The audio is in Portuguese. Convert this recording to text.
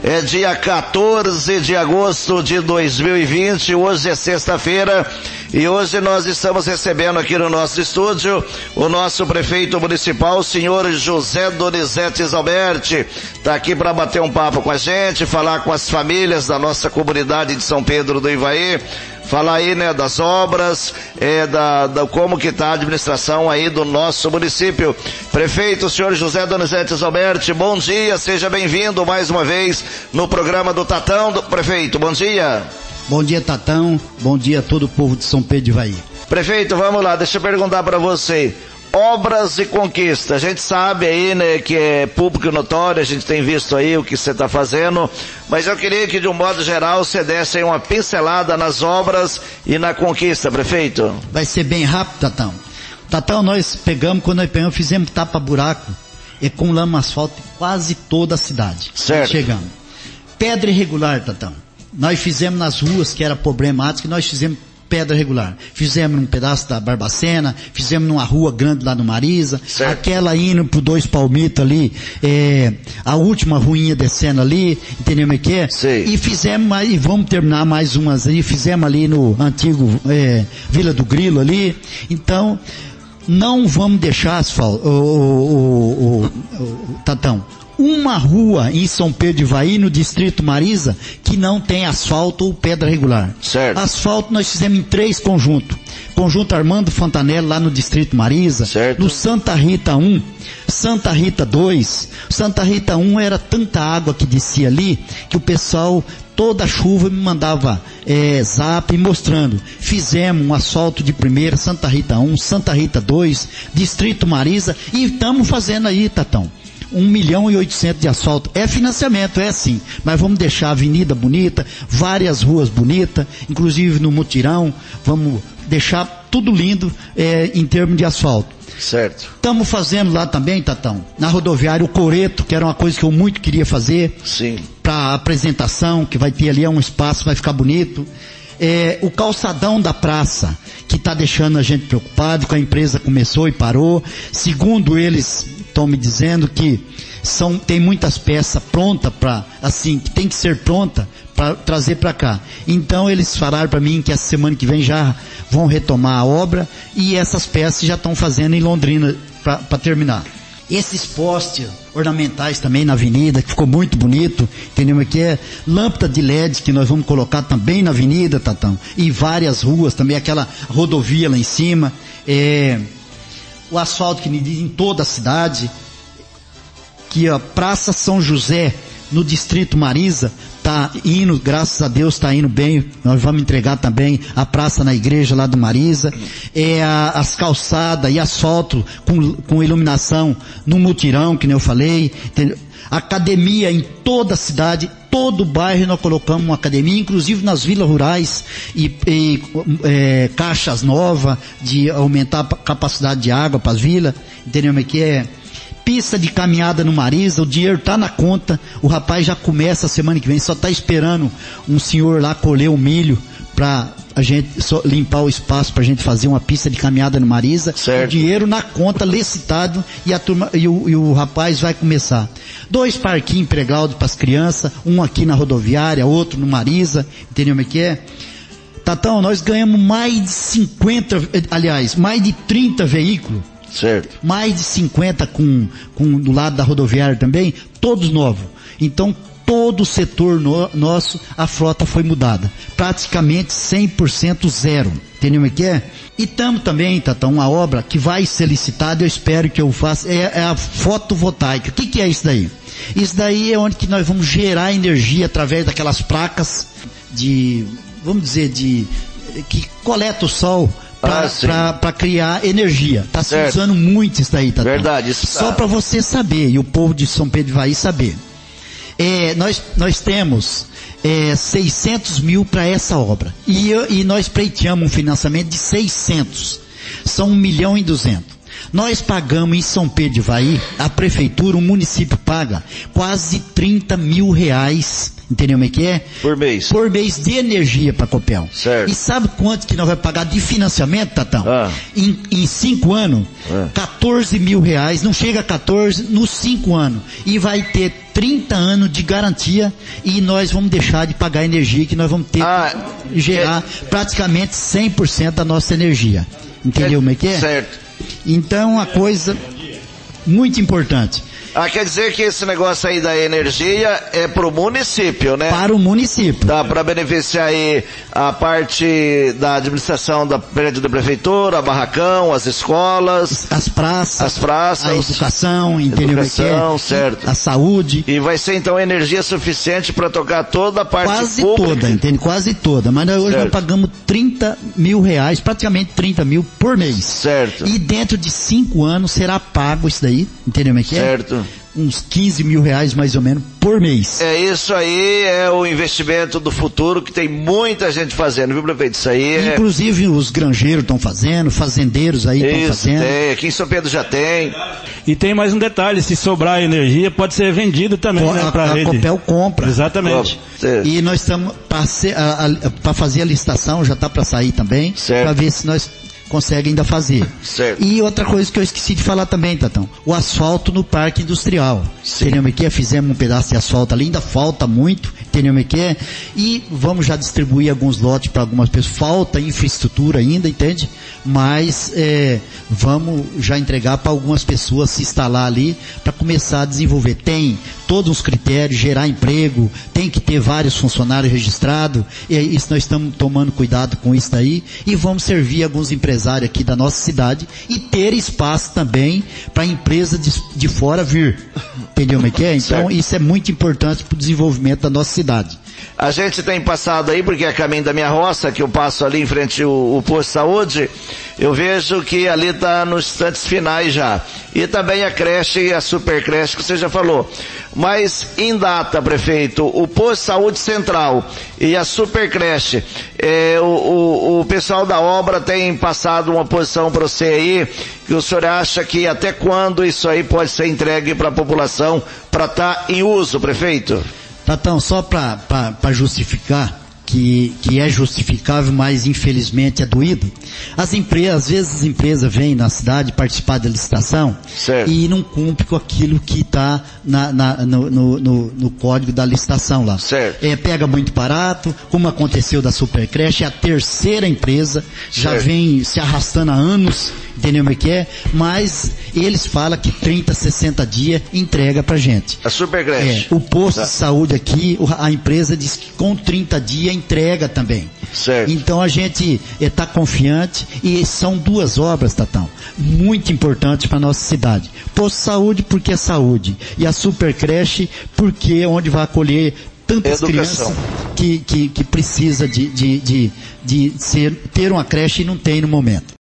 É dia 14 de agosto de 2020, hoje é sexta-feira e hoje nós estamos recebendo aqui no nosso estúdio o nosso prefeito municipal, o senhor José Donizete Alberti. Está aqui para bater um papo com a gente, falar com as famílias da nossa comunidade de São Pedro do Ivaí, falar aí, né, das obras, da como que tá a administração aí do nosso município. Prefeito, senhor José Donizete Alberti, bom dia, seja bem-vindo mais uma vez no programa do Tatão. Prefeito, bom dia. Bom dia, Tatão, bom dia a todo o povo de São Pedro de Ivaí. Prefeito, vamos lá, deixa eu perguntar para você. Obras e conquista, a gente sabe aí, né, que é público e notório, a gente tem visto aí o que você está fazendo, mas eu queria que de um modo geral você desse aí uma pincelada nas obras e na conquista, prefeito. Vai ser bem rápido, Tatão. Tatão, nós pegamos, quando nós pegamos, fizemos tapa-buraco e com lama asfalto em quase toda a cidade. Certo. Chegamos. Pedra irregular, Tatão. Nós fizemos nas ruas que era problemático, nós fizemos pedra regular. Fizemos num pedaço da Barbacena, fizemos numa rua grande lá no Marisa, certo. Aquela indo pro Dois Palmitos ali, a última ruinha descendo ali, entendeu como é que é? Sim. E fizemos, e vamos terminar mais umas aí, fizemos ali no antigo Vila do Grilo ali. Então, não vamos deixar asfalto, Tatão. Uma rua em São Pedro de Ivaí, no distrito Marisa, que não tem asfalto ou pedra regular. Certo. Asfalto nós fizemos em 3 conjuntos. Conjunto Armando Fontanelli, lá no distrito Marisa. Certo. No Santa Rita 1, Santa Rita 2. Santa Rita 1 era tanta água que descia ali, que o pessoal, toda chuva, me mandava zap mostrando. Fizemos um asfalto de primeira, Santa Rita 1, Santa Rita 2, distrito Marisa, e estamos fazendo aí, Tatão. 1.800.000 de asfalto. É financiamento, é sim. Mas vamos deixar a avenida bonita, várias ruas bonitas, inclusive no mutirão. Vamos deixar tudo lindo em termos de asfalto. Certo. Estamos fazendo lá também, Tatão, na rodoviária, o coreto, que era uma coisa que eu muito queria fazer. Sim. Para apresentação, que vai ter ali um espaço, vai ficar bonito. O calçadão da praça, que está deixando a gente preocupado, que a empresa começou e parou. Segundo eles estão me dizendo que tem muitas peças prontas que tem que ser pronta para trazer para cá. Então eles falaram para mim que essa semana que vem já vão retomar a obra e essas peças já estão fazendo em Londrina para terminar. Esses postes ornamentais também na avenida, que ficou muito bonito, entendeu? Aqui lâmpada de LED que nós vamos colocar também na avenida, Tatão, e várias ruas também, aquela rodovia lá em cima, o asfalto que me diz em toda a cidade, que a Praça São José, no distrito Marisa, tá indo, graças a Deus tá indo bem. Nós vamos entregar também a praça na igreja lá do Marisa, as calçadas e asfalto com iluminação no mutirão, que nem eu falei, entendeu? Academia em toda a cidade, todo o bairro nós colocamos uma academia, inclusive nas vilas rurais, caixas novas de aumentar a capacidade de água para as vilas, entendeu? Pista de caminhada no Marisa, o dinheiro tá na conta, o rapaz já começa a semana que vem, só tá esperando um senhor lá colher o milho pra a gente só limpar o espaço pra gente fazer uma pista de caminhada no Marisa. Certo. O dinheiro na conta, licitado, e a turma, e o rapaz vai começar. 2 parquinhos pregados para as crianças, um aqui na rodoviária, outro no Marisa, entendeu como é que é? Tatão, nós ganhamos mais de 30 veículos. Certo. Mais de 50 do lado da rodoviária também, todos novos. Então, todo o setor nosso, a frota foi mudada. Praticamente 100% zero. Entendeu o que é? E estamos também, Tatão, uma obra que vai ser licitada, eu espero que eu faça, é a fotovoltaica. O que é isso daí? Isso daí é onde que nós vamos gerar energia através daquelas placas que coleta o sol, para criar energia. Está se usando muito isso daí, Tatão. Verdade, isso só para você saber, e o povo de São Pedro de Ivaí saber. Nós temos 600 mil para essa obra. E nós pleiteamos um financiamento de 600. São 1.200.000. Nós pagamos em São Pedro de Ivaí, a prefeitura, o município paga quase 30 mil reais, entendeu como é que é? Por mês. Por mês de energia para a Copel. Certo. E sabe quanto que nós vamos pagar de financiamento, Tatão? Em 5 anos, 14 mil reais, não chega a 14, nos 5 anos. E vai ter 30 anos de garantia e nós vamos deixar de pagar energia, que nós vamos ter que gerar praticamente 100% da nossa energia. Entendeu como é que é? Certo. Então, uma coisa muito importante. Quer dizer que esse negócio aí da energia é pro município, né? Para o município. Dá para beneficiar aí a parte da administração da prédio da prefeitura, a barracão, as escolas, as praças, a educação, entendeu? Educação, certo. A saúde. E vai ser então energia suficiente para tocar toda a parte quase pública. Toda, entende? Quase toda. Mas hoje nós pagamos 30 mil reais, praticamente 30 mil por mês. Certo. E dentro de 5 anos será pago isso daí, entendeu? Certo. Uns 15 mil reais mais ou menos por mês. Isso aí é o investimento do futuro que tem muita gente fazendo, viu, prefeito? Isso aí inclusive os granjeiros estão fazendo, fazendeiros aí estão fazendo. Tem, aqui em São Pedro já tem. E tem mais um detalhe, se sobrar energia pode ser vendido também, né, pra rede. A Copel compra. Exatamente. E nós estamos para fazer a licitação, já está para sair também, para ver se nós consegue ainda fazer. Certo. E outra coisa que eu esqueci de falar também, Tatão, o asfalto no parque industrial. Entendeu o que é? Fizemos um pedaço de asfalto ali, ainda falta muito, entendeu o que é? E vamos já distribuir alguns lotes para algumas pessoas. Falta infraestrutura ainda, entende? Mas vamos já entregar para algumas pessoas se instalar ali para começar a desenvolver. Tem todos os critérios, gerar emprego, tem que ter vários funcionários registrados, e isso nós estamos tomando cuidado com isso daí, e vamos servir alguns empresários aqui da nossa cidade e ter espaço também para a empresa de fora vir. Entendeu como é que é? Então isso é muito importante para o desenvolvimento da nossa cidade. A gente tem passado aí, porque é caminho da minha roça, que eu passo ali em frente o posto de saúde, eu vejo que ali está nos instantes finais já. E também a creche e a super creche que você já falou. Mas em data, prefeito, o posto de saúde central e a super creche, o pessoal da obra tem passado uma posição para você aí, que o senhor acha que até quando isso aí pode ser entregue para a população para estar em uso, prefeito? Tatão, só para justificar, que é justificável, mas infelizmente é doído. Às vezes as empresas vêm na cidade participar da licitação e não cumprem com aquilo que está no código da licitação lá. Pega muito barato, como aconteceu da Supercreche, é a terceira empresa, já vem se arrastando há anos, entendeu o que é? Mas eles falam que 30, 60 dias entrega pra gente. A Supercreche. O posto de saúde aqui, a empresa diz que com 30 dias entrega também. Então a gente está confiante e são 2 obras, Tatão, muito importantes para nossa cidade. Posto de saúde porque é saúde e a Supercreche porque é onde vai acolher tantas crianças que precisa ter uma creche e não tem no momento.